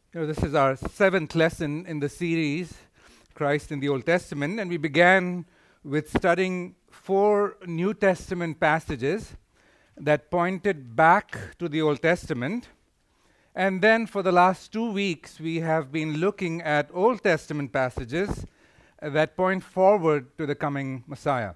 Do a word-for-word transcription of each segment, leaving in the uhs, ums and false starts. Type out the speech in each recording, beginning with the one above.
You know, this is our seventh lesson in the series, Christ in the Old Testament, and we began with studying four New Testament passages that pointed back to the Old Testament. And then for the last two weeks, we have been looking at Old Testament passages uh, that point forward to the coming Messiah.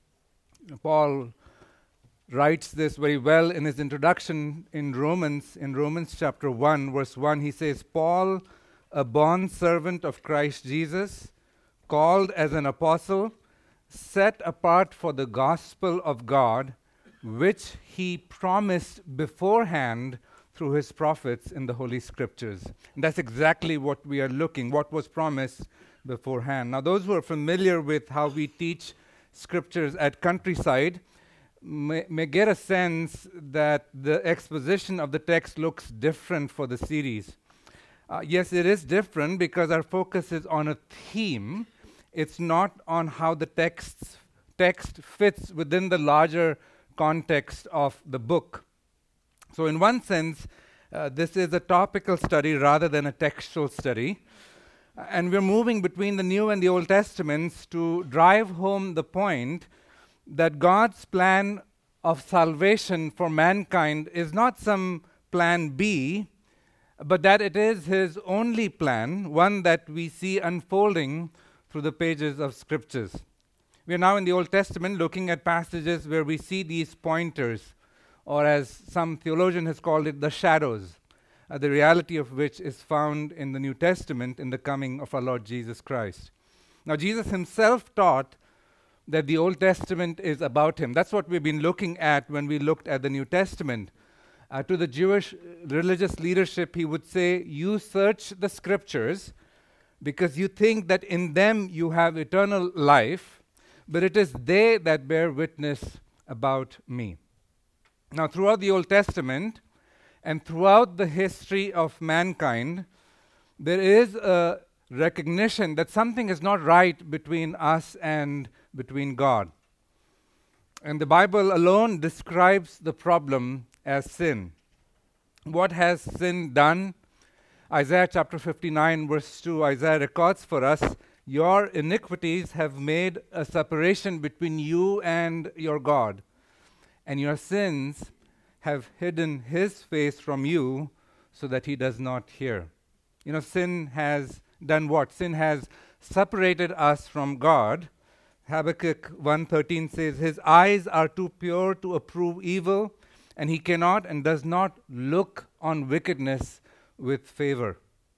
Paul writes this very well in his introduction in Romans, in Romans chapter one, verse one. He says, Paul, a bond servant of Christ Jesus, called as an apostle, set apart for the gospel of God, which he promised beforehand through his prophets in the Holy Scriptures. And that's exactly what we are looking, what was promised beforehand. Now, those who are familiar with how we teach Scriptures at Countryside May, may get a sense that the exposition of the text looks different for the series. Uh, yes, it is different because our focus is on a theme. It's not on how the text text fits within the larger context of the book. So in one sense, uh, this is a topical study rather than a textual study. Uh, and we're moving between the New and the Old Testaments to drive home the point that God's plan of salvation for mankind is not some plan B, but that it is his only plan, one that we see unfolding through the pages of Scriptures. We are now in the Old Testament looking at passages where we see these pointers, or as some theologian has called it, the shadows, uh, the reality of which is found in the New Testament in the coming of our Lord Jesus Christ. Now, Jesus himself taught that the Old Testament is about him. That's what we've been looking at when we looked at the New Testament. Uh, to the Jewish religious leadership, he would say, you search the Scriptures because you think that in them you have eternal life, but it is they that bear witness about me. Now, throughout the Old Testament and throughout the history of mankind, there is a recognition that something is not right between us and between God. And the Bible alone describes the problem as sin. What has sin done? Isaiah chapter fifty-nine, verse two, Isaiah records for us, your iniquities have made a separation between you and your God, and your sins have hidden his face from you so that he does not hear. You know, sin has done what? Sin has separated us from God. Habakkuk one thirteen says, his eyes are too pure to approve evil, and he cannot and does not look on wickedness with favor.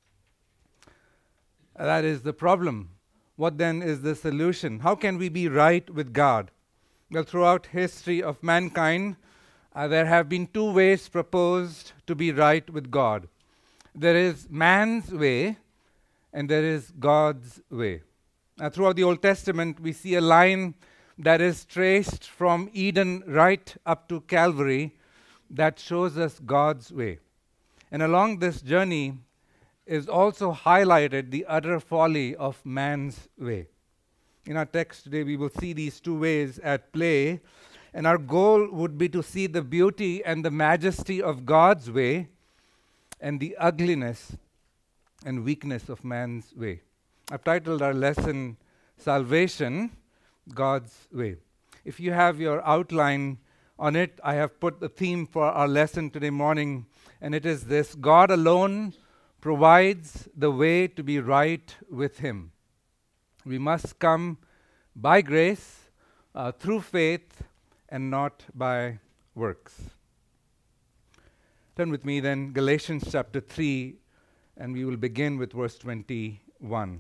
That is the problem. What then is the solution? How can we be right with God? Well, throughout history of mankind, uh, there have been two ways proposed to be right with God. There is man's way, and there is God's way. Uh, throughout the Old Testament, we see a line that is traced from Eden right up to Calvary that shows us God's way. And along this journey is also highlighted the utter folly of man's way. In our text today, we will see these two ways at play, and our goal would be to see the beauty and the majesty of God's way and the ugliness and weakness of man's way. I've titled our lesson, Salvation, God's Way. If you have your outline on it, I have put the theme for our lesson today morning, and it is this: God alone provides the way to be right with him. We must come by grace, uh, through faith, and not by works. Turn with me then, Galatians chapter three, and we will begin with verse twenty-one.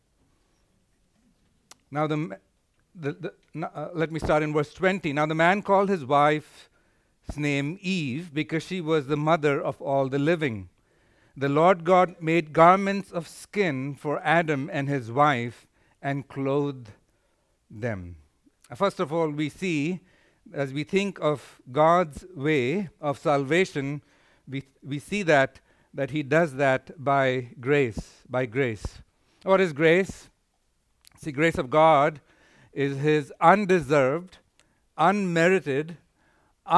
Now, the, the, the uh, let me start in verse twenty. Now, the man called his wife's name Eve because she was the mother of all the living. The Lord God made garments of skin for Adam and his wife and clothed them. First of all, we see, as we think of God's way of salvation, we, we see that, that he does that by grace, by grace. What is grace? See, grace of God is his undeserved, unmerited,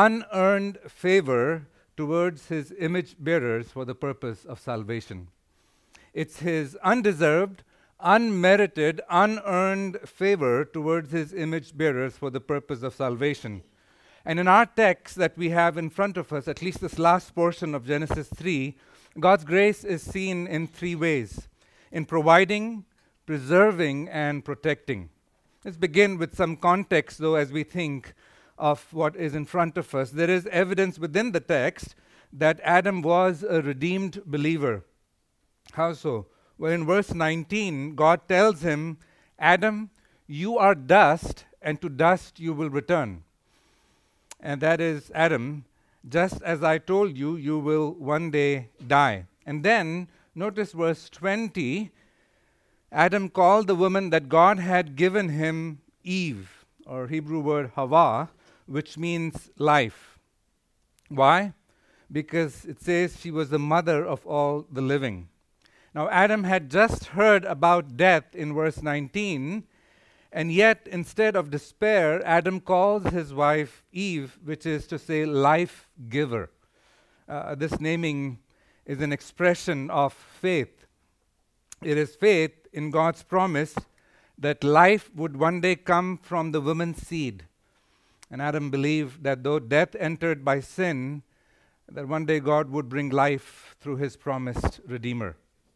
unearned favor towards his image bearers for the purpose of salvation. It's his undeserved, unmerited, unearned favor towards his image bearers for the purpose of salvation. And in our text that we have in front of us, at least this last portion of Genesis three, God's grace is seen in three ways: in providing, preserving, and protecting. Let's begin with some context, though, as we think of what is in front of us. There is evidence within the text that Adam was a redeemed believer. How so? Well, in verse nineteen, God tells him, Adam, you are dust, and to dust you will return. And that is, Adam, just as I told you, you will one day die. And then, notice verse twenty, Adam called the woman that God had given him Eve, or Hebrew word Hava, which means life. Why? Because it says she was the mother of all the living. Now, Adam had just heard about death in verse nineteen, and yet, instead of despair, Adam calls his wife Eve, which is to say, life giver. Uh, this naming is an expression of faith. It is faith in God's promise that life would one day come from the woman's seed. And Adam believed that though death entered by sin, that one day God would bring life through his promised Redeemer.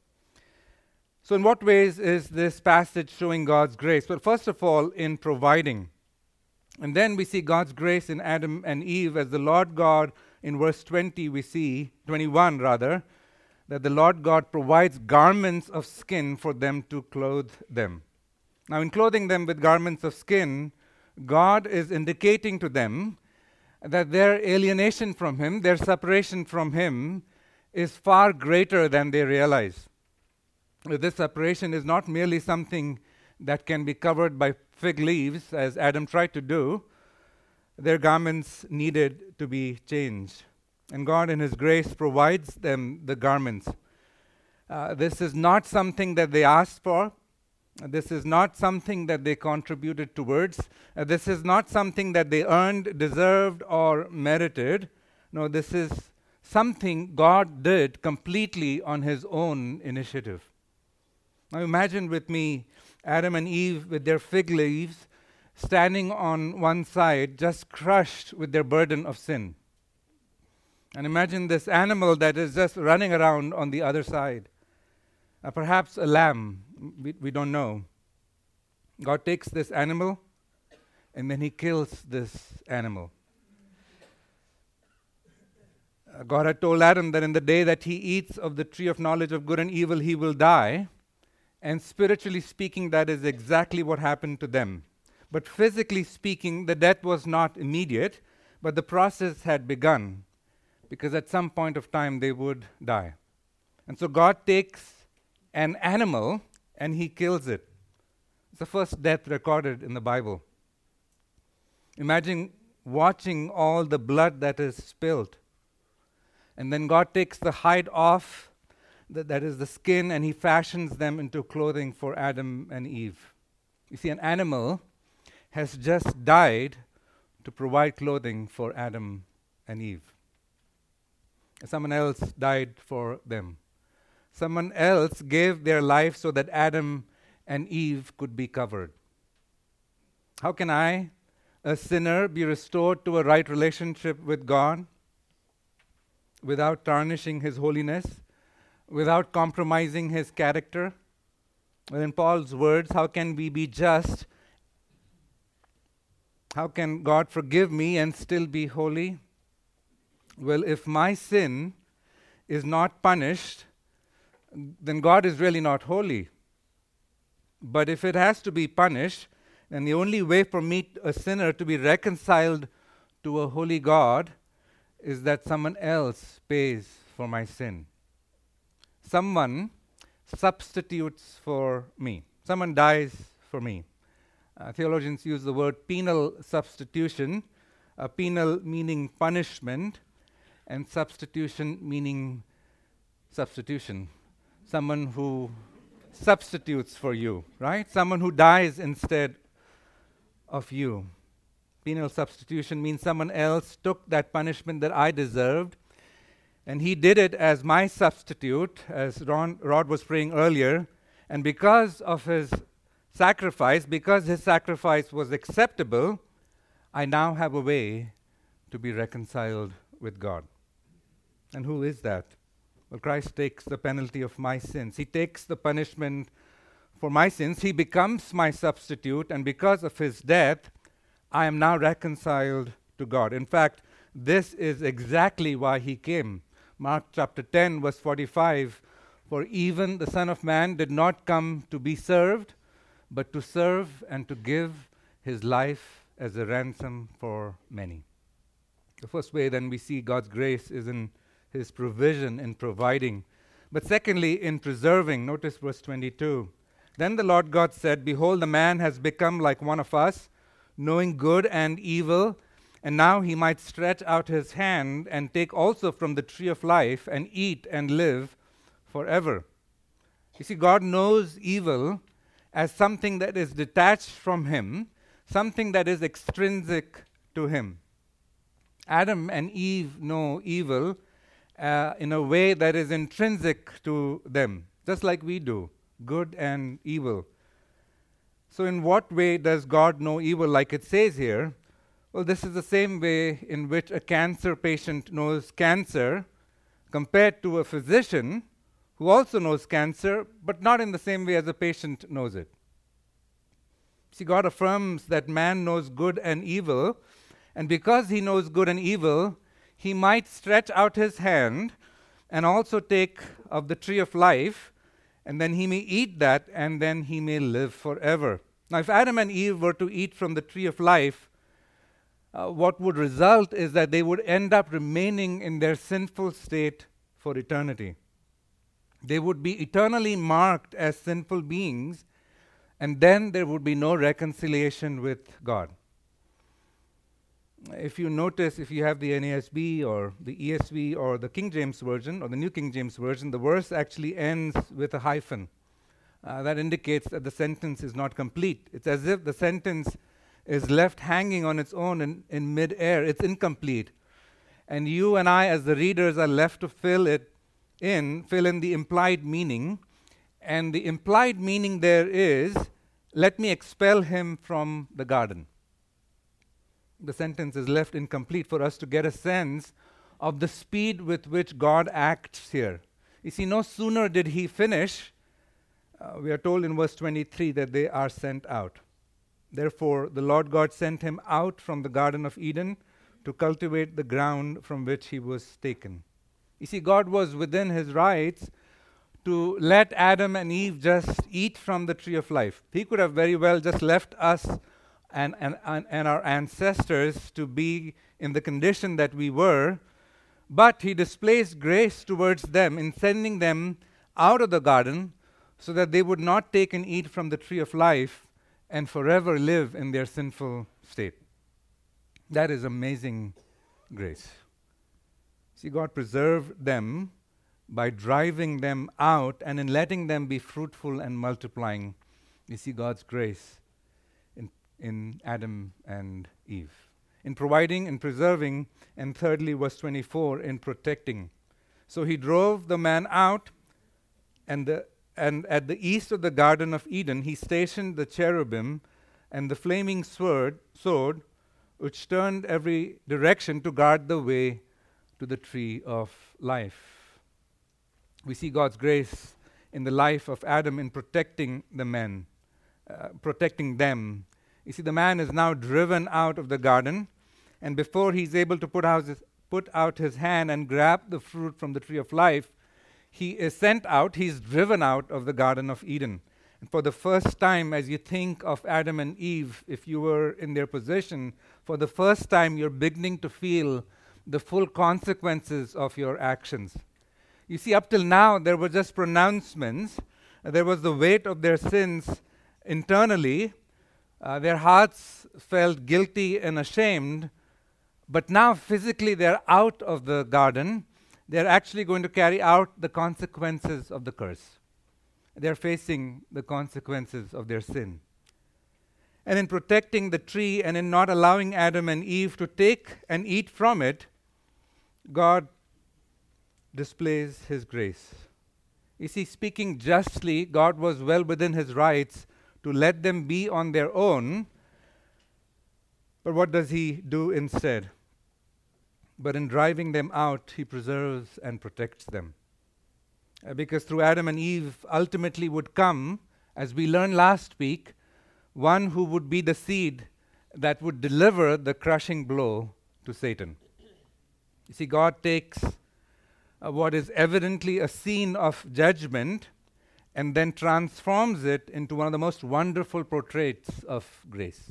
So in what ways is this passage showing God's grace? Well, first of all, in providing. And then we see God's grace in Adam and Eve as the Lord God, in verse twenty we see, twenty-one rather, that the Lord God provides garments of skin for them to clothe them. Now in clothing them with garments of skin, God is indicating to them that their alienation from Him, their separation from Him, is far greater than they realize. This separation is not merely something that can be covered by fig leaves, as Adam tried to do. Their garments needed to be changed. And God, in His grace, provides them the garments. Uh, this is not something that they asked for. This is not something that they contributed towards. Uh, this is not something that they earned, deserved, or merited. No, this is something God did completely on His own initiative. Now imagine with me Adam and Eve with their fig leaves standing on one side, just crushed with their burden of sin. And imagine this animal that is just running around on the other side. Uh, perhaps a lamb, we, we don't know. God takes this animal and then He kills this animal. Uh, God had told Adam that in the day that he eats of the tree of knowledge of good and evil, he will die. And spiritually speaking, that is exactly what happened to them. But physically speaking, the death was not immediate, but the process had begun, because at some point of time they would die. And so God takes an animal and He kills it. It's the first death recorded in the Bible. Imagine watching all the blood that is spilled. And then God takes the hide off, th- that is the skin, and He fashions them into clothing for Adam and Eve. You see, an animal has just died to provide clothing for Adam and Eve. Someone else died for them. Someone else gave their life so that Adam and Eve could be covered. How can I, a sinner, be restored to a right relationship with God without tarnishing His holiness, without compromising His character? Well, in Paul's words, how can we be just? How can God forgive me and still be holy? Well, if my sin is not punished, then God is really not holy. But if it has to be punished, then the only way for me, a sinner, to be reconciled to a holy God is that someone else pays for my sin. Someone substitutes for me. Someone dies for me. Uh, theologians use the word penal substitution, uh, penal meaning punishment, and substitution meaning substitution. Someone who substitutes for you, right? Someone who dies instead of you. Penal substitution means someone else took that punishment that I deserved And he did it as my substitute, as Ron, Rod was praying earlier. And because of his sacrifice, because his sacrifice was acceptable, I now have a way to be reconciled with God. And who is that? Well, Christ takes the penalty of my sins. He takes the punishment for my sins. He becomes my substitute, and because of his death, I am now reconciled to God. In fact, this is exactly why he came. Mark chapter ten, verse forty-five, for even the Son of Man did not come to be served, but to serve and to give his life as a ransom for many. The first way then we see God's grace is in his provision in providing. But secondly, in preserving. Notice verse twenty-two. Then the Lord God said, behold, the man has become like one of us, knowing good and evil, and now he might stretch out his hand and take also from the tree of life and eat and live forever. You see, God knows evil as something that is detached from him, something that is extrinsic to him. Adam and Eve know evil uh, in a way that is intrinsic to them, just like we do, good and evil. So in what way does God know evil like it says here? Well, this is the same way in which a cancer patient knows cancer compared to a physician who also knows cancer, but not in the same way as a patient knows it. See, God affirms that man knows good and evil, and because he knows good and evil, he might stretch out his hand and also take of the tree of life, and then he may eat that, and then he may live forever. Now, if Adam and Eve were to eat from the tree of life, uh, what would result is that they would end up remaining in their sinful state for eternity. They would be eternally marked as sinful beings, and then there would be no reconciliation with God. If you notice, if you have the N A S B or the E S V or the King James Version or the New King James Version, the verse actually ends with a hyphen. Uh, that indicates that the sentence is not complete. It's as if the sentence is left hanging on its own in, in mid-air. It's incomplete. And you and I, as the readers, are left to fill it in, fill in the implied meaning. And the implied meaning there is, let me expel him from the garden. The sentence is left incomplete for us to get a sense of the speed with which God acts here. You see, no sooner did he finish, uh, we are told in verse twenty-three that they are sent out. Therefore, the Lord God sent him out from the Garden of Eden to cultivate the ground from which he was taken. You see, God was within his rights to let Adam and Eve just eat from the tree of life. He could have very well just left us And, and, and, and our ancestors to be in the condition that we were, but he displays grace towards them in sending them out of the garden so that they would not take and eat from the tree of life and forever live in their sinful state. That is amazing grace. See, God preserved them by driving them out and in letting them be fruitful and multiplying. You see God's grace in Adam and Eve, in providing and preserving, and thirdly, verse twenty-four, in protecting. So he drove the man out, and the, and at the east of the Garden of Eden, he stationed the cherubim and the flaming sword, sword, which turned every direction to guard the way to the tree of life. We see God's grace in the life of Adam in protecting the men, uh, protecting them. You see, the man is now driven out of the garden, and before he's able to put out, his, put out his hand and grab the fruit from the tree of life, he is sent out, he's driven out of the Garden of Eden. And for the first time, as you think of Adam and Eve, if you were in their position, for the first time you're beginning to feel the full consequences of your actions. You see, up till now, there were just pronouncements. Uh, there was the weight of their sins internally. Uh, their hearts felt guilty and ashamed, but now physically they're out of the garden. They're actually going to carry out the consequences of the curse. They're facing the consequences of their sin. And in protecting the tree and in not allowing Adam and Eve to take and eat from it, God displays his grace. You see, speaking justly, God was well within his rights to let them be on their own. But what does he do instead? But in driving them out, he preserves and protects them. Uh, because through Adam and Eve ultimately would come, as we learned last week, one who would be the seed that would deliver the crushing blow to Satan. You see, God takes uh, what is evidently a scene of judgment and then transforms it into one of the most wonderful portraits of grace.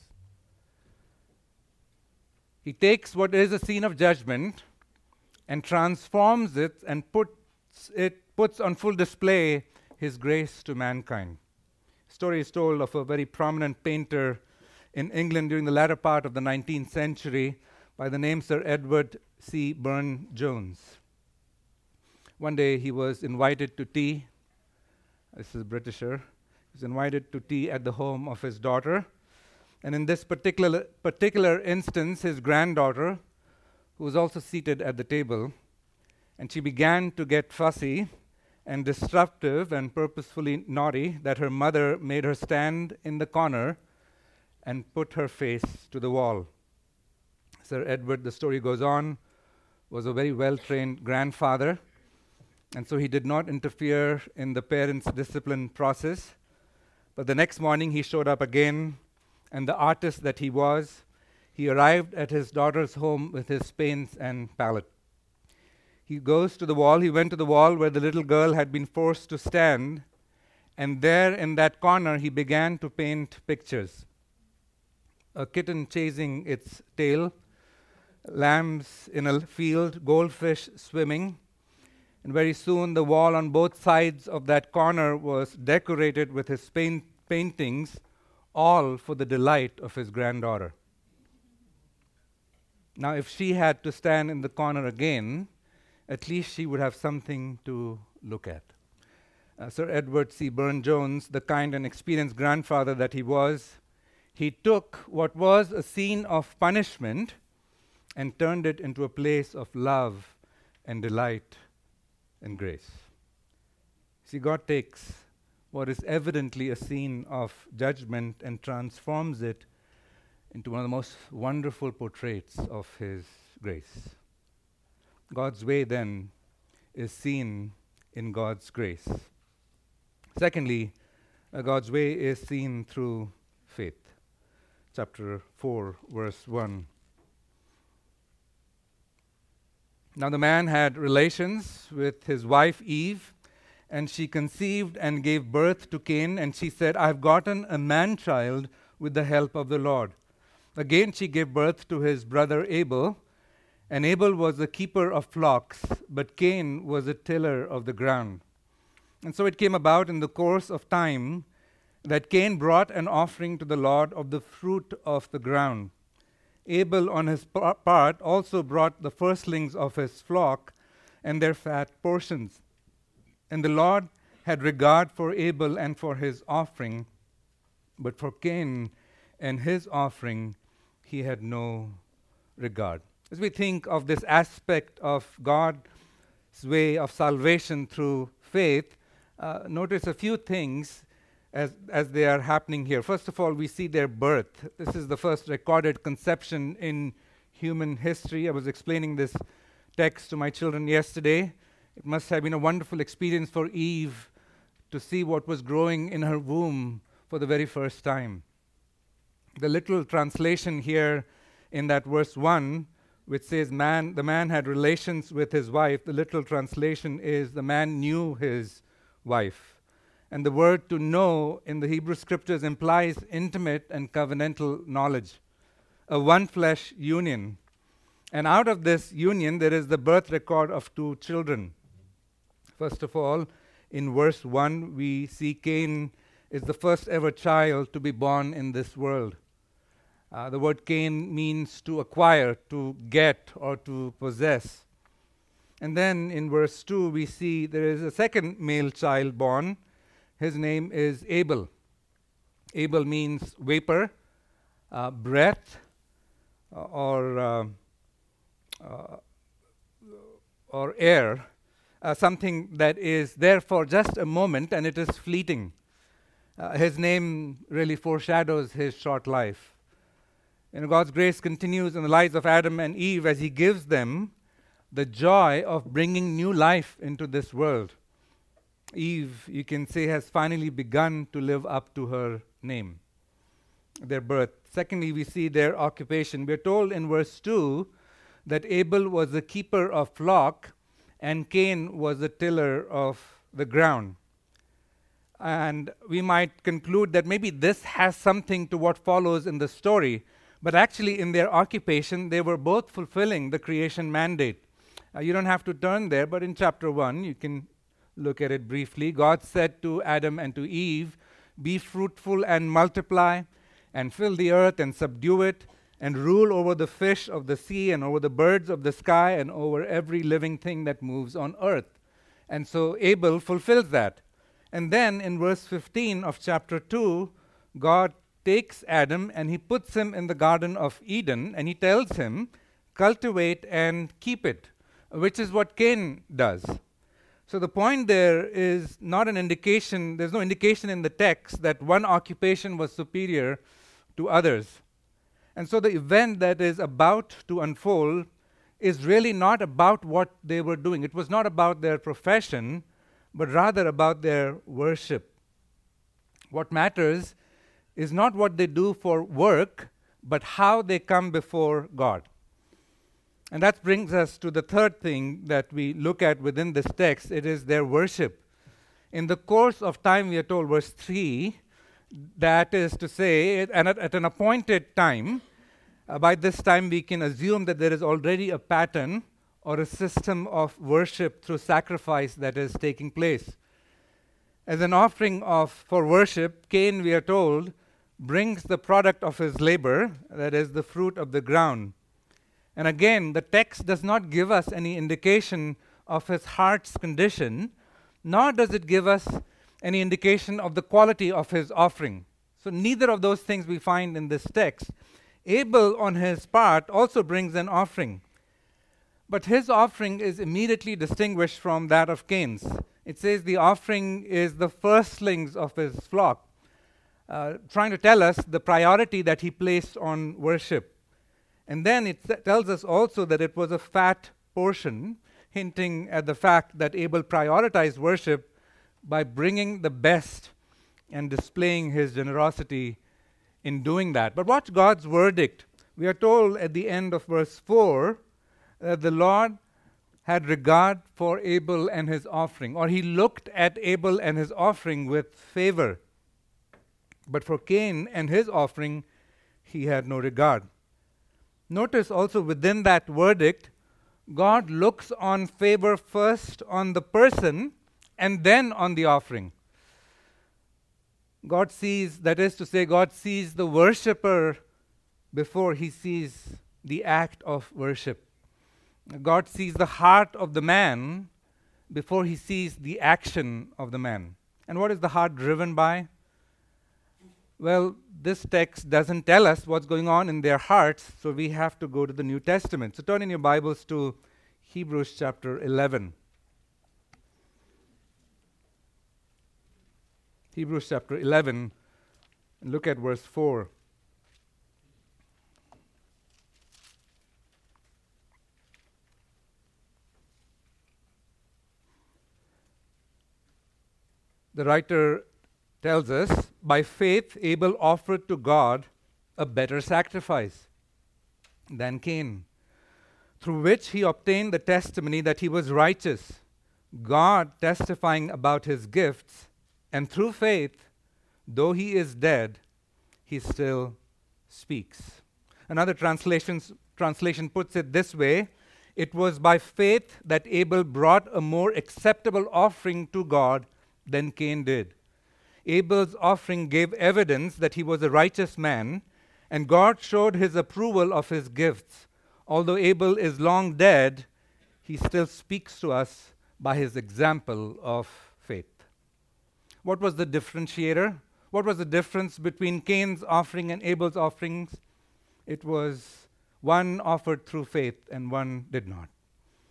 He takes what is a scene of judgment and transforms it and puts it puts on full display his grace to mankind. Story is told of a very prominent painter in England during the latter part of the nineteenth century by the name Sir Edward C. Burne-Jones. One day he was invited to tea. This is a Britisher. He was invited to tea at the home of his daughter. And in this particular particular instance, his granddaughter, who was also seated at the table, and she began to get fussy and disruptive and purposefully naughty that her mother made her stand in the corner and put her face to the wall. Sir Edward, the story goes on, was a very well-trained grandfather, and so he did not interfere in the parents' discipline process. But the next morning he showed up again, and the artist that he was, he arrived at his daughter's home with his paints and palette. He goes to the wall, he went to the wall where the little girl had been forced to stand, and there in that corner he began to paint pictures. A kitten chasing its tail, lambs in a field, goldfish swimming, and very soon the wall on both sides of that corner was decorated with his paint paintings, all for the delight of his granddaughter. Now, if she had to stand in the corner again, at least she would have something to look at. Uh, Sir Edward C. Burne-Jones, the kind and experienced grandfather that he was, he took what was a scene of punishment and turned it into a place of love and delight and grace. See, God takes what is evidently a scene of judgment and transforms it into one of the most wonderful portraits of his grace. God's way, then, is seen in God's grace. Secondly, uh, God's way is seen through faith. Chapter four, verse one. Now the man had relations with his wife Eve, and she conceived and gave birth to Cain, and she said, I have gotten a man-child with the help of the Lord. Again she gave birth to his brother Abel, and Abel was a keeper of flocks, but Cain was a tiller of the ground. And so it came about in the course of time that Cain brought an offering to the Lord of the fruit of the ground. Abel on his par- part also brought the firstlings of his flock and their fat portions. And the Lord had regard for Abel and for his offering, but for Cain and his offering he had no regard. As we think of this aspect of God's way of salvation through faith, uh, notice a few things as, as they are happening here. First of all, we see their birth. This is the first recorded conception in human history. I was explaining this text to my children yesterday. It must have been a wonderful experience for Eve to see what was growing in her womb for the very first time. The literal translation here in that verse one, which says man, the man had relations with his wife, the literal translation is the man knew his wife. And the word to know in the Hebrew scriptures implies intimate and covenantal knowledge, a one-flesh union. And out of this union, there is the birth record of two children. First of all, in verse one, we see Cain is the first ever child to be born in this world. Uh, the word Cain means to acquire, to get, or to possess. And then in verse two, we see there is a second male child born. His name is Abel. Abel means vapor, uh, breath, uh, or uh, uh, or air. uh, something that is there for just a moment and it is fleeting. Uh, his name really foreshadows his short life. You know, God's grace continues in the lives of Adam and Eve as he gives them the joy of bringing new life into this world. Eve, you can say, has finally begun to live up to her name, their birth. Secondly, we see their occupation. We're told in verse two that Abel was the keeper of flock and Cain was the tiller of the ground. And we might conclude that maybe this has something to what follows in the story, but actually in their occupation, they were both fulfilling the creation mandate. Uh, you don't have to turn there, but in chapter one, you can look at it briefly. God said to Adam and to Eve, "Be fruitful and multiply, and fill the earth and subdue it, and rule over the fish of the sea and over the birds of the sky and over every living thing that moves on earth." And so Abel fulfills that. And then in verse fifteen of chapter two, God takes Adam and he puts him in the Garden of Eden and he tells him, "Cultivate and keep it," which is what Cain does. So the point there is not an indication, there's no indication in the text that one occupation was superior to others. And so the event that is about to unfold is really not about what they were doing. It was not about their profession, but rather about their worship. What matters is not what they do for work, but how they come before God. And that brings us to the third thing that we look at within this text. It is their worship. In the course of time, we are told, verse three, that is to say, and at, at an appointed time, uh, by this time we can assume that there is already a pattern or a system of worship through sacrifice that is taking place. As an offering of for worship, Cain, we are told, brings the product of his labor, that is the fruit of the ground. And again, the text does not give us any indication of his heart's condition, nor does it give us any indication of the quality of his offering. So neither of those things we find in this text. Abel, on his part, also brings an offering. But his offering is immediately distinguished from that of Cain's. It says the offering is the firstlings of his flock, uh, trying to tell us the priority that he placed on worship. And then it th- tells us also that it was a fat portion, hinting at the fact that Abel prioritized worship by bringing the best and displaying his generosity in doing that. But what's God's verdict? We are told at the end of verse four that the Lord had regard for Abel and his offering, or he looked at Abel and his offering with favor. But for Cain and his offering, he had no regard. Notice also within that verdict, God looks on favor first on the person and then on the offering. God sees, that is to say, God sees the worshipper before he sees the act of worship. God sees the heart of the man before he sees the action of the man. And what is the heart driven by? Well, this text doesn't tell us what's going on in their hearts, so we have to go to the New Testament. So turn in your Bibles to Hebrews chapter eleven. Hebrews chapter eleven, and look at verse four. The writer tells us, by faith Abel offered to God a better sacrifice than Cain, through which he obtained the testimony that he was righteous, God testifying about his gifts, and through faith, though he is dead, he still speaks. Another translations, translation puts it this way: it was by faith that Abel brought a more acceptable offering to God than Cain did. Abel's offering gave evidence that he was a righteous man, and God showed his approval of his gifts. Although Abel is long dead, he still speaks to us by his example of faith. What was the differentiator? What was the difference between Cain's offering and Abel's offerings? It was one offered through faith and one did not.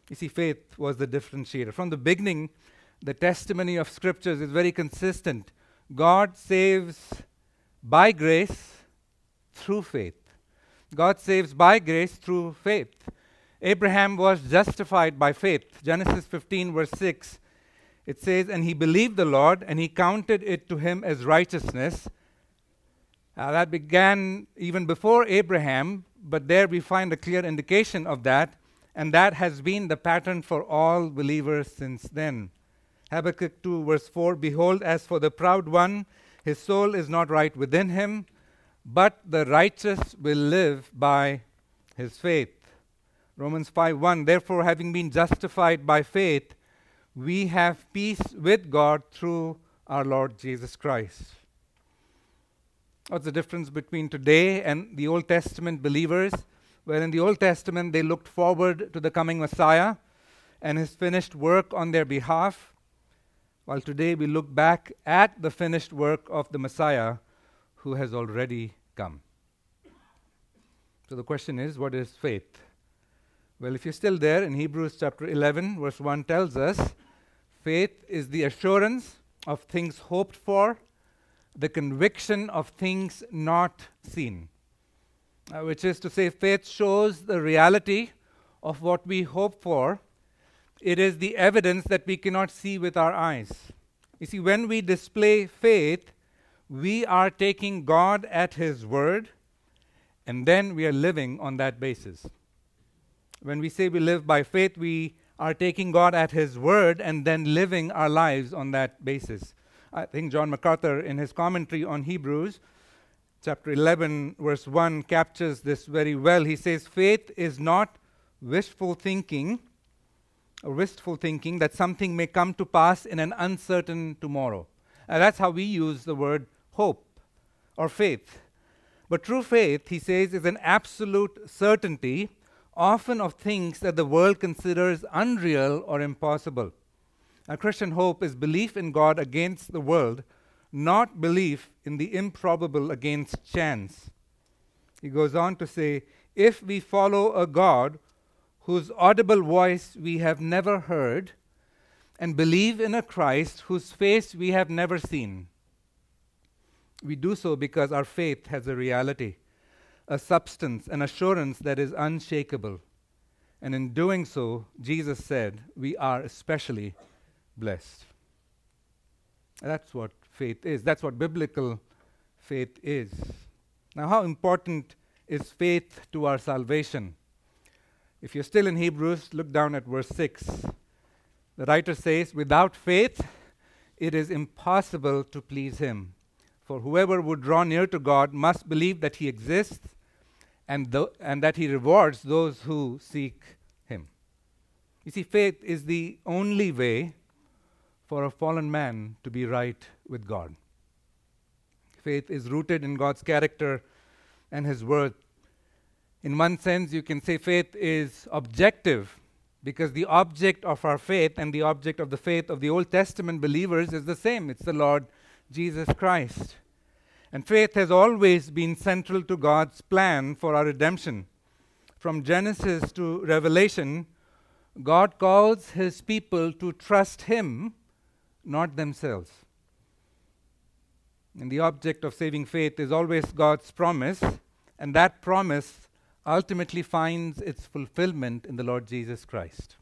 You see, faith was the differentiator. From the beginning, the testimony of scriptures is very consistent. God saves by grace through faith. God saves by grace through faith. Abraham was justified by faith. Genesis fifteen, verse six, it says, "And he believed the Lord, and he counted it to him as righteousness." Uh, that began even before Abraham, but there we find a clear indication of that, and that has been the pattern for all believers since then. Habakkuk two, verse four, "Behold, as for the proud one, his soul is not right within him, but the righteous will live by his faith." Romans five one, "Therefore, having been justified by faith, we have peace with God through our Lord Jesus Christ." What's the difference between today and the Old Testament believers? Well, in the Old Testament, they looked forward to the coming Messiah and his finished work on their behalf, while today we look back at the finished work of the Messiah who has already come. So the question is, what is faith? Well, if you're still there, in Hebrews chapter eleven, verse one tells us, faith is the assurance of things hoped for, the conviction of things not seen. Uh, which is to say, faith shows the reality of what we hope for. It is the evidence that we cannot see with our eyes. You see, when we display faith, we are taking God at his word, and then we are living on that basis. When we say we live by faith, we are taking God at his word and then living our lives on that basis. I think John MacArthur, in his commentary on Hebrews, chapter eleven, verse one, captures this very well. He says, faith is not wishful thinking, or wistful thinking that something may come to pass in an uncertain tomorrow. And that's how we use the word hope or faith. But true faith, he says, is an absolute certainty, often of things that the world considers unreal or impossible. A Christian hope is belief in God against the world, not belief in the improbable against chance. He goes on to say, if we follow a God whose audible voice we have never heard, and believe in a Christ whose face we have never seen, we do so because our faith has a reality, a substance, an assurance that is unshakable. And in doing so, Jesus said, we are especially blessed. That's what faith is. That's what biblical faith is. Now, how important is faith to our salvation? If you're still in Hebrews, look down at verse six. The writer says, without faith, it is impossible to please him. For whoever would draw near to God must believe that he exists and, th- and that he rewards those who seek him. You see, faith is the only way for a fallen man to be right with God. Faith is rooted in God's character and his word. In one sense, you can say faith is objective, because the object of our faith and the object of the faith of the Old Testament believers is the same. It's the Lord Jesus Christ. And faith has always been central to God's plan for our redemption. From Genesis to Revelation, God calls his people to trust him, not themselves. And the object of saving faith is always God's promise, and that promise ultimately finds its fulfillment in the Lord Jesus Christ.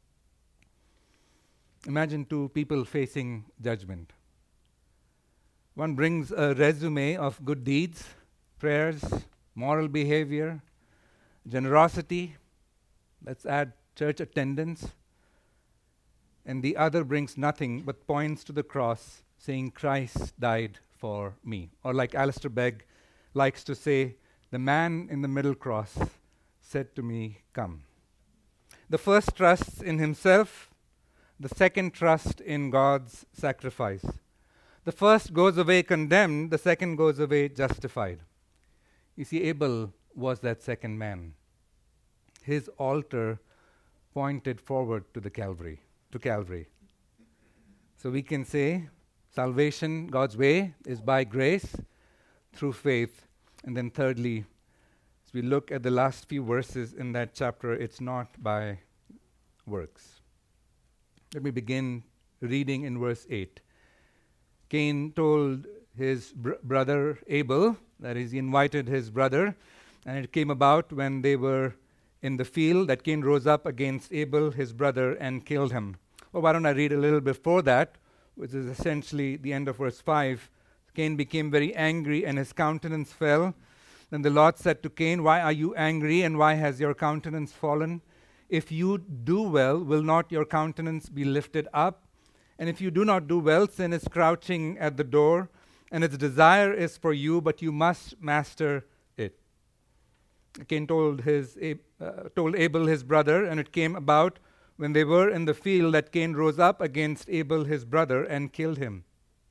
Imagine two people facing judgment. One brings a resume of good deeds, prayers, moral behavior, generosity, let's add church attendance, and the other brings nothing but points to the cross, saying, Christ died for me. Or like Alistair Begg likes to say, the man in the middle cross said to me, come. The first trusts in himself, the second trusts in God's sacrifice. The first goes away condemned, the second goes away justified. You see, Abel was that second man. His altar pointed forward to the Calvary, to Calvary. So we can say salvation, God's way, is by grace through faith. And then thirdly, as we look at the last few verses in that chapter, it's not by works. Let me begin reading in verse eight. Cain told his br- brother Abel, that is, he invited his brother, and it came about when they were in the field that Cain rose up against Abel, his brother, and killed him. Well, why don't I read a little before that, which is essentially the end of verse five. Cain became very angry, and his countenance fell. Then the Lord said to Cain, "Why are you angry, and why has your countenance fallen? If you do well, will not your countenance be lifted up? And if you do not do well, sin is crouching at the door, and its desire is for you, but you must master it." Cain told his uh, told Abel his brother, and it came about when they were in the field that Cain rose up against Abel his brother and killed him.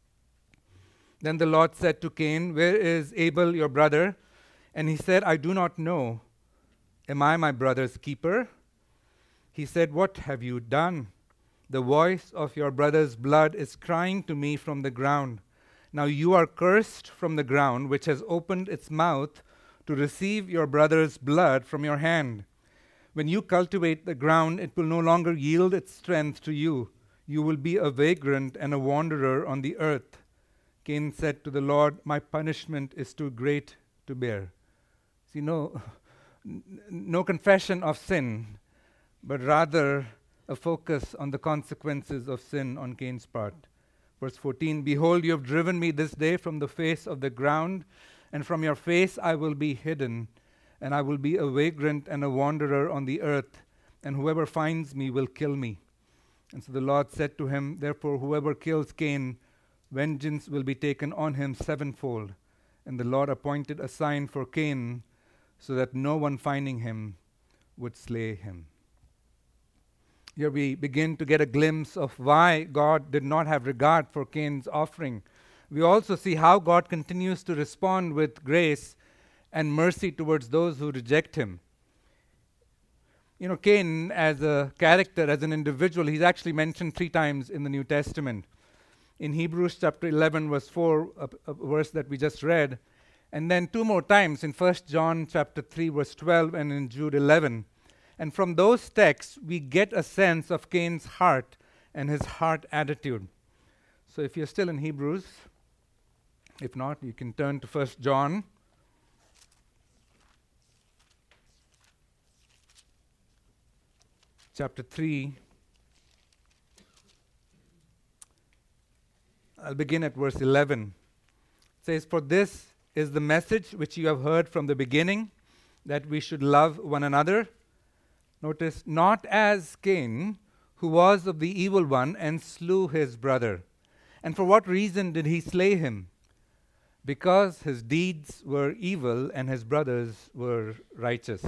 Then the Lord said to Cain, "Where is Abel your brother?" And he said, "I do not know. Am I my brother's keeper?" He said, "What have you done? The voice of your brother's blood is crying to me from the ground. Now you are cursed from the ground, which has opened its mouth to receive your brother's blood from your hand. When you cultivate the ground, it will no longer yield its strength to you. You will be a vagrant and a wanderer on the earth." Cain said to the Lord, "My punishment is too great to bear." See, no, no confession of sin, but rather a focus on the consequences of sin on Cain's part. Verse fourteen, "Behold, you have driven me this day from the face of the ground, and from your face I will be hidden, and I will be a vagrant and a wanderer on the earth, and whoever finds me will kill me." And so the Lord said to him, "Therefore whoever kills Cain, vengeance will be taken on him sevenfold." And the Lord appointed a sign for Cain, so that no one finding him would slay him. Here we begin to get a glimpse of why God did not have regard for Cain's offering. We also see how God continues to respond with grace and mercy towards those who reject him. You know, Cain as a character, as an individual, he's actually mentioned three times in the New Testament. In Hebrews chapter eleven, verse four, a, a verse that we just read, and then two more times in First John chapter three, verse twelve, and in Jude eleven. And from those texts, we get a sense of Cain's heart and his heart attitude. So if you're still in Hebrews, if not, you can turn to First John. Chapter three. I'll begin at verse eleven. It says, "For this is the message which you have heard from the beginning, that we should love one another." Notice, "not as Cain, who was of the evil one and slew his brother." And for what reason did he slay him? Because his deeds were evil and his brothers were righteous.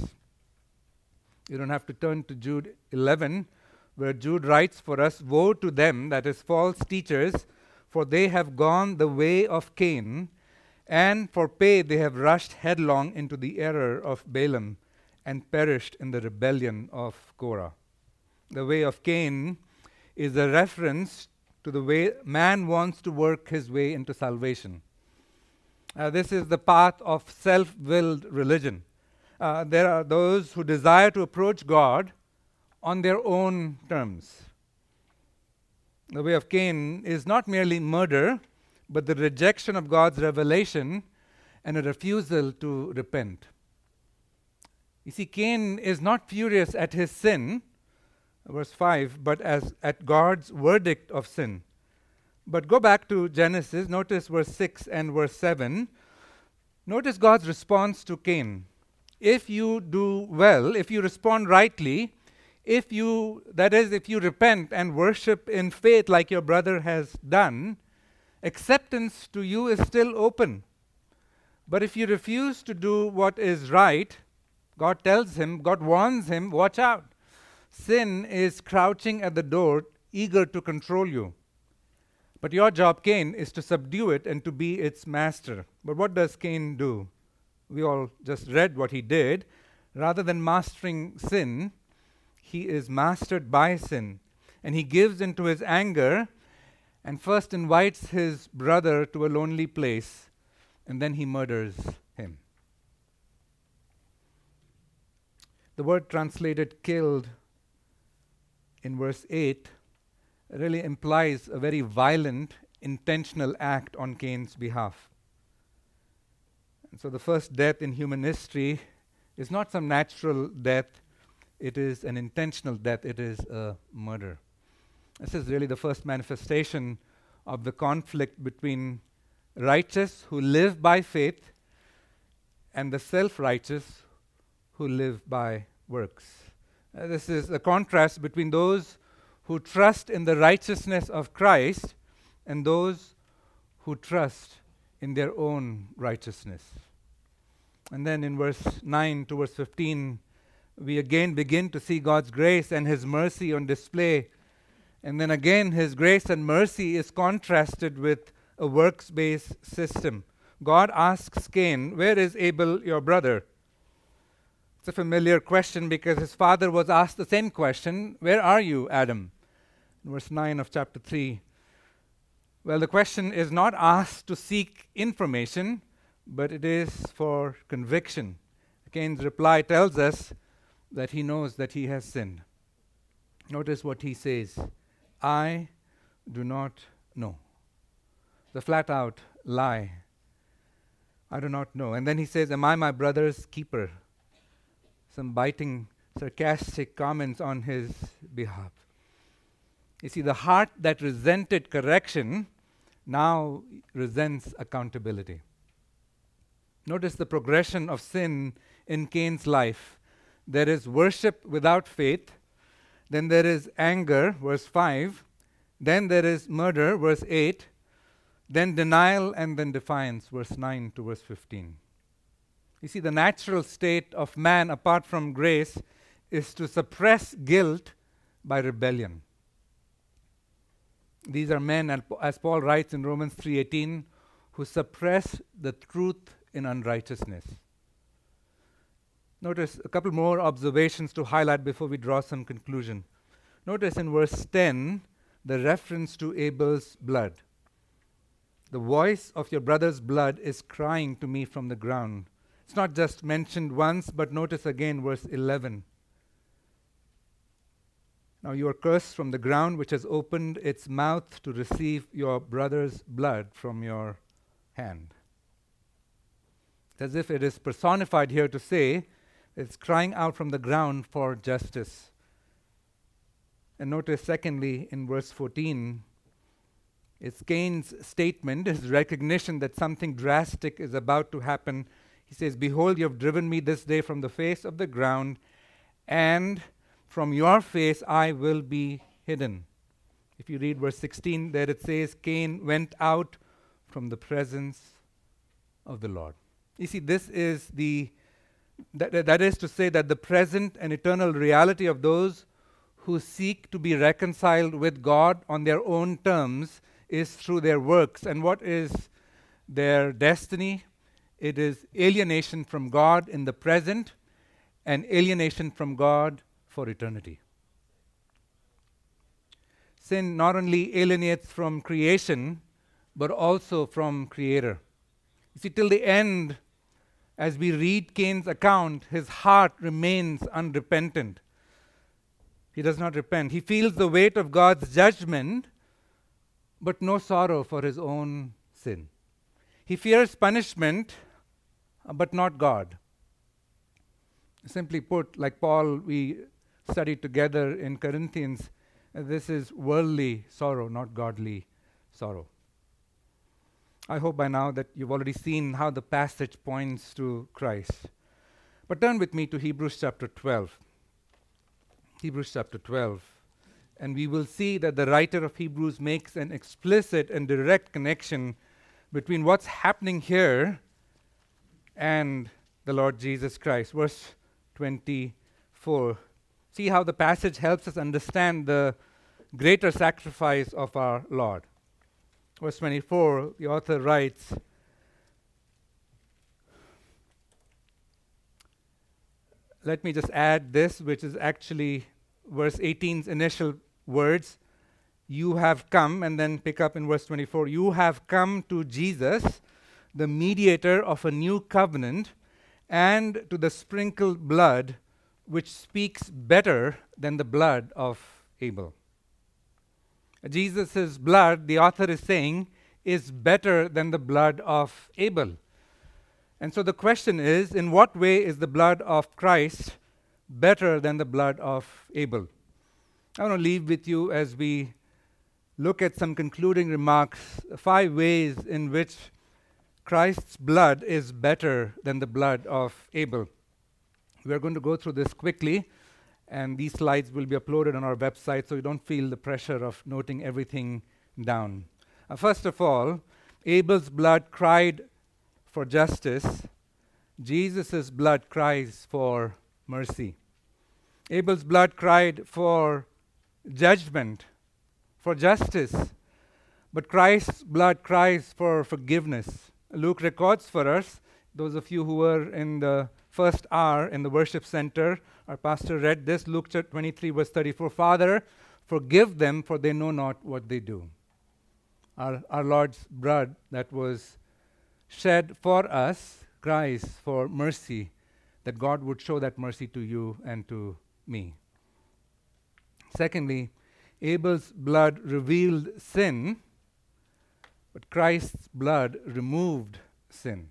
You don't have to turn to Jude eleven, where Jude writes for us, "Woe to them," that is, false teachers, "for they have gone the way of Cain, and for pay they have rushed headlong into the error of Balaam, and perished in the rebellion of Korah." The way of Cain is a reference to the way man wants to work his way into salvation. Uh, this is the path of self-willed religion. Uh, there are those who desire to approach God on their own terms. The way of Cain is not merely murder, but the rejection of God's revelation and a refusal to repent. You see, Cain is not furious at his sin, verse five, but as at God's verdict of sin. But go back to Genesis, notice verse six and verse seven. Notice God's response to Cain. If you do well, if you respond rightly, if you, that is, if you repent and worship in faith like your brother has done, acceptance to you is still open. But if you refuse to do what is right, God tells him, God warns him, watch out. Sin is crouching at the door, eager to control you. But your job, Cain, is to subdue it and to be its master. But what does Cain do? We all just read what he did. Rather than mastering sin, he is mastered by sin. And he gives into his anger and first invites his brother to a lonely place, and then he murders him. The word translated killed in verse eight really implies a very violent, intentional act on Cain's behalf. And so the first death in human history is not some natural death, it is an intentional death, it is a murder. This is really the first manifestation of the conflict between righteous who live by faith and the self-righteous who live by works. Uh, this is a contrast between those who trust in the righteousness of Christ and those who trust in their own righteousness. And then in verse nine to verse fifteen, we again begin to see God's grace and His mercy on display. And then again, His grace and mercy is contrasted with a works-based system. God asks Cain, "Where is Abel, your brother?" It's a familiar question because his father was asked the same question, "Where are you, Adam?" In verse nine of chapter three. Well, the question is not asked to seek information, but it is for conviction. Cain's reply tells us that he knows that he has sinned. Notice what he says, "I do not know." The flat-out lie. I do not know. And then he says, "Am I my brother's keeper?" Some biting, sarcastic comments on his behalf. You see, the heart that resented correction now resents accountability. Notice the progression of sin in Cain's life. There is worship without faith. Then there is anger, verse five. Then there is murder, verse eight. Then denial and then defiance, verse nine to verse fifteen. You see, the natural state of man apart from grace is to suppress guilt by rebellion. These are men, as Paul writes in Romans three eighteen, who suppress the truth in unrighteousness. Notice a couple more observations to highlight before we draw some conclusion. Notice in verse ten, the reference to Abel's blood. The voice of your brother's blood is crying to me from the ground. It's not just mentioned once, but notice again verse eleven. Now you are cursed from the ground which has opened its mouth to receive your brother's blood from your hand. It's as if it is personified here to say it's crying out from the ground for justice. And notice secondly in verse fourteen, it's Cain's statement, his recognition that something drastic is about to happen. He says, "Behold, you have driven me this day from the face of the ground, and from your face I will be hidden." If you read verse sixteen, there it says, Cain went out from the presence of the Lord. You see, this is the, that, that is to say that the present and eternal reality of those who seek to be reconciled with God on their own terms is through their works. And what is their destiny? It is alienation from God in the present and alienation from God for eternity. Sin not only alienates from creation, but also from Creator. You see, till the end, as we read Cain's account, his heart remains unrepentant. He does not repent. He feels the weight of God's judgment, but no sorrow for his own sin. He fears punishment, but not God. Simply put, like Paul, we studied together in Corinthians, uh, this is worldly sorrow, not godly sorrow. I hope by now that you've already seen how the passage points to Christ. But turn with me to Hebrews chapter twelve. Hebrews chapter twelve. And we will see that the writer of Hebrews makes an explicit and direct connection between what's happening here and the Lord Jesus Christ. Verse twenty-four. See how the passage helps us understand the greater sacrifice of our Lord. Verse twenty-four, the author writes, let me just add this, which is actually verse eighteen's initial words. You have come, and then pick up in verse twenty-four. You have come to Jesus, the mediator of a new covenant, and to the sprinkled blood, which speaks better than the blood of Abel. Jesus' blood, the author is saying, is better than the blood of Abel. And so the question is, in what way is the blood of Christ better than the blood of Abel? I want to leave with you, as we look at some concluding remarks, five ways in which Christ's blood is better than the blood of Abel. We are going to go through this quickly, and these slides will be uploaded on our website, so you don't feel the pressure of noting everything down. Uh, first of all, Abel's blood cried for justice. Jesus' blood cries for mercy. Abel's blood cried for judgment, for justice, but Christ's blood cries for forgiveness. Luke records for us, those of you who were in the first hour in the worship center, our pastor read this, Luke twenty-three, verse thirty-four, Father, forgive them, for they know not what they do. Our, our Lord's blood that was shed for us cries for mercy, that God would show that mercy to you and to me. Secondly, Abel's blood revealed sin, but Christ's blood removed sin.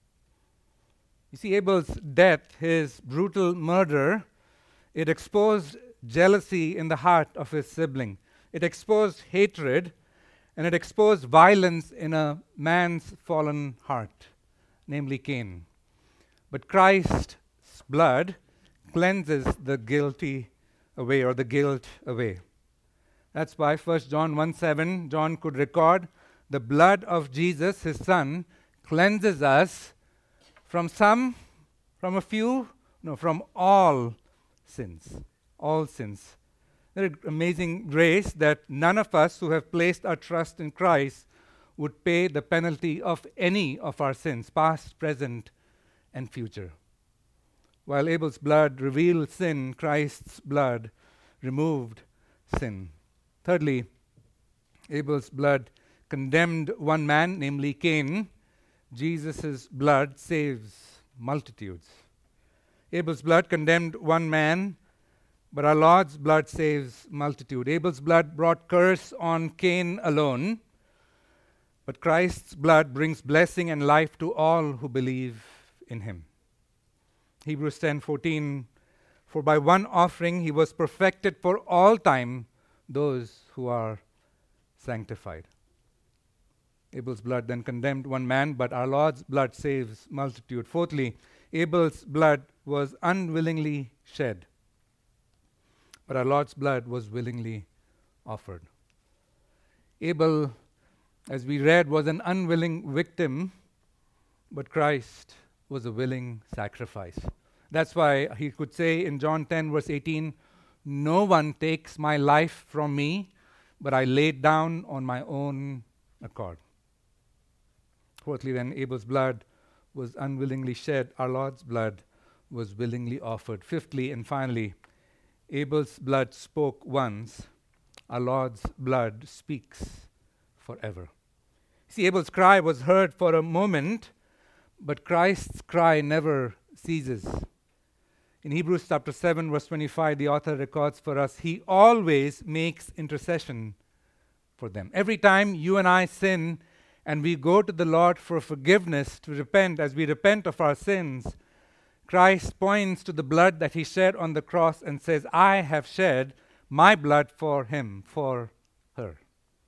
You see, Abel's death, his brutal murder, it exposed jealousy in the heart of his sibling. It exposed hatred, and it exposed violence in a man's fallen heart, namely Cain. But Christ's blood cleanses the guilty away, or the guilt away. That's why First John one seven, John could record, the blood of Jesus, his son, cleanses us from some, from a few, no, from all sins. All sins. There is amazing grace that none of us who have placed our trust in Christ would pay the penalty of any of our sins, past, present, and future. While Abel's blood revealed sin, Christ's blood removed sin. Thirdly, Abel's blood condemned one man, namely Cain. Jesus' blood saves multitudes. Abel's blood condemned one man, but our Lord's blood saves multitude. Abel's blood brought curse on Cain alone, but Christ's blood brings blessing and life to all who believe in him. Hebrews ten fourteen, for by one offering he was perfected for all time those who are sanctified. Abel's blood then condemned one man, but our Lord's blood saves multitude. Fourthly, Abel's blood was unwillingly shed, but our Lord's blood was willingly offered. Abel, as we read, was an unwilling victim, but Christ was a willing sacrifice. That's why he could say in John ten, verse eighteen, no one takes my life from me, but I lay it down on my own accord. Fourthly, then, Abel's blood was unwillingly shed. Our Lord's blood was willingly offered. Fifthly and finally, Abel's blood spoke once. Our Lord's blood speaks forever. See, Abel's cry was heard for a moment, but Christ's cry never ceases. In Hebrews chapter seven, verse twenty-five, the author records for us, he always makes intercession for them. Every time you and I sin and we go to the Lord for forgiveness, to repent, as we repent of our sins, Christ points to the blood that he shed on the cross and says, I have shed my blood for him, for her.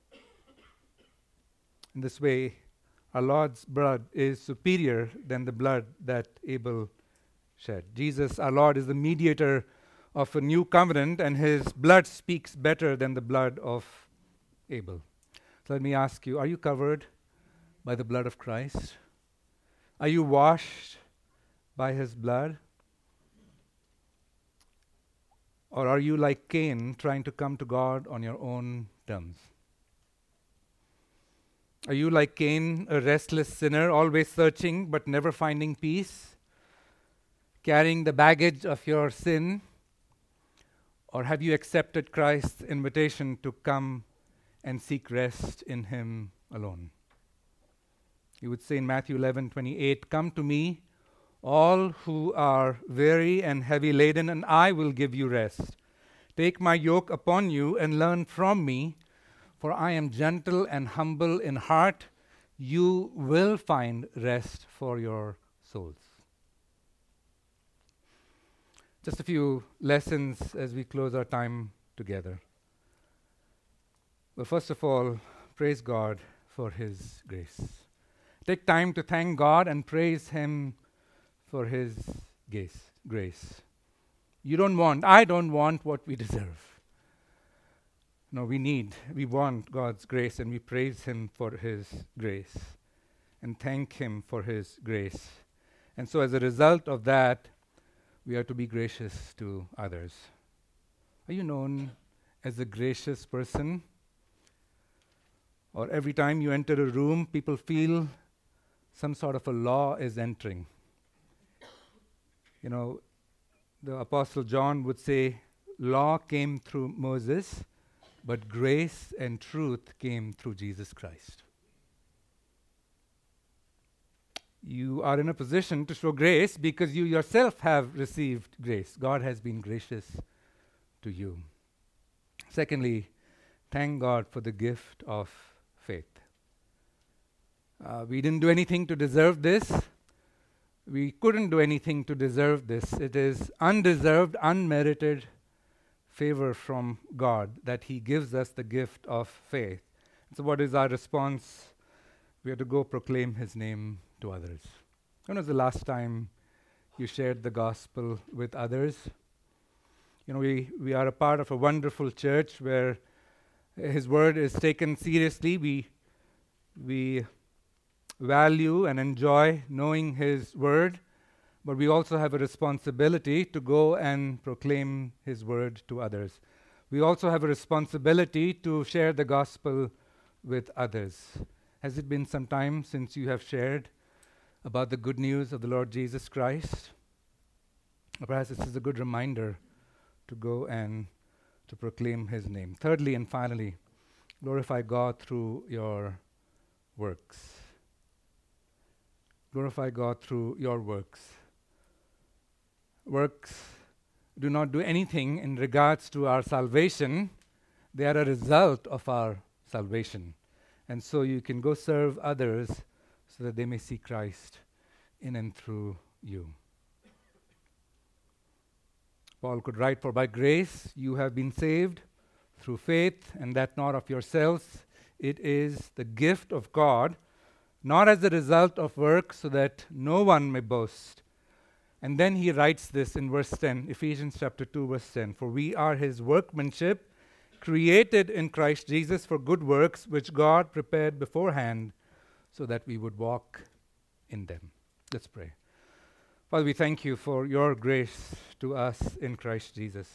In this way, our Lord's blood is superior than the blood that Abel shed. Jesus, our Lord, is the mediator of a new covenant, and his blood speaks better than the blood of Abel. So let me ask you, are you covered by the blood of Christ? Are you washed by his blood? Or are you like Cain, trying to come to God on your own terms? Are you like Cain, a restless sinner, always searching but never finding peace, carrying the baggage of your sin? Or have you accepted Christ's invitation to come and seek rest in him alone? He would say in Matthew eleven twenty-eight, come to me, all who are weary and heavy laden, and I will give you rest. Take my yoke upon you and learn from me, for I am gentle and humble in heart. You will find rest for your souls. Just a few lessons as we close our time together. Well, first of all, praise God for His grace. Take time to thank God and praise Him for His grace. grace. You don't want, I don't want what we deserve. No, we need, we want God's grace, and we praise Him for His grace and thank Him for His grace. And so as a result of that, we are to be gracious to others. Are you known as a gracious person? Or every time you enter a room, people feel some sort of a law is entering? You know, the Apostle John would say, law came through Moses, but grace and truth came through Jesus Christ. You are in a position to show grace because you yourself have received grace. God has been gracious to you. Secondly, thank God for the gift of faith. Uh, we didn't do anything to deserve this. We couldn't do anything to deserve this. It is undeserved, unmerited favor from God that He gives us the gift of faith. So what is our response? We are to go proclaim His name to others. When was the last time you shared the gospel with others? You know, we, we are a part of a wonderful church where His word is taken seriously. We, we value and enjoy knowing His word, but we also have a responsibility to go and proclaim His word to others. We also have a responsibility to share the gospel with others. Has it been some time since you have shared about the good news of the Lord Jesus Christ? Or perhaps this is a good reminder to go and to proclaim His name. Thirdly and finally, glorify God through your works. Glorify God through your works. Works do not do anything in regards to our salvation. They are a result of our salvation. And so you can go serve others so that they may see Christ in and through you. Paul could write, for by grace you have been saved through faith, and that not of yourselves. It is the gift of God, not as a result of works, so that no one may boast. And then he writes this in verse ten, Ephesians chapter two, verse ten. For we are His workmanship, created in Christ Jesus for good works, which God prepared beforehand, so that we would walk in them. Let's pray. Father, we thank You for Your grace to us in Christ Jesus.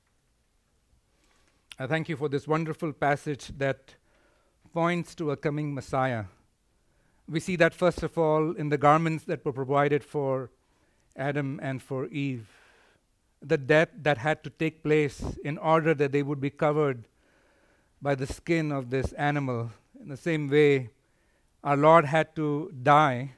I thank You for this wonderful passage that points to a coming Messiah. We see that first of all in the garments that were provided for Adam and for Eve. The death that had to take place in order that they would be covered by the skin of this animal. In the same way, our Lord had to die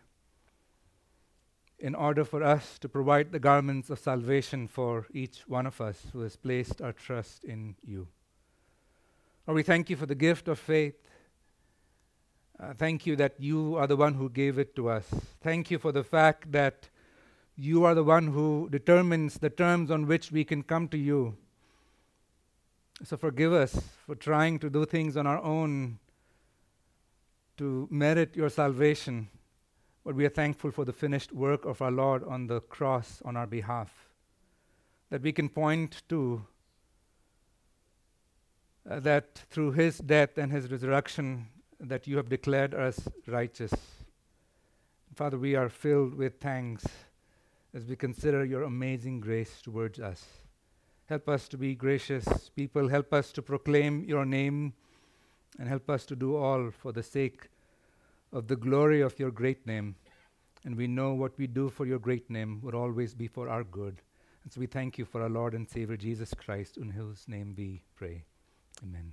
in order for us to provide the garments of salvation for each one of us who has placed our trust in You. Lord, we thank You for the gift of faith. Uh, thank You that You are the one who gave it to us. Thank You for the fact that You are the one who determines the terms on which we can come to You. So forgive us for trying to do things on our own to merit Your salvation. But we are thankful for the finished work of our Lord on the cross on our behalf, that we can point to uh, that through His death and His resurrection that You have declared us righteous. Father, we are filled with thanks as we consider Your amazing grace towards us. Help us to be gracious people. Help us to proclaim Your name, and help us to do all for the sake of the glory of Your great name. And we know what we do for Your great name would always be for our good. And so we thank You for our Lord and Savior Jesus Christ, in whose name we pray. Amen.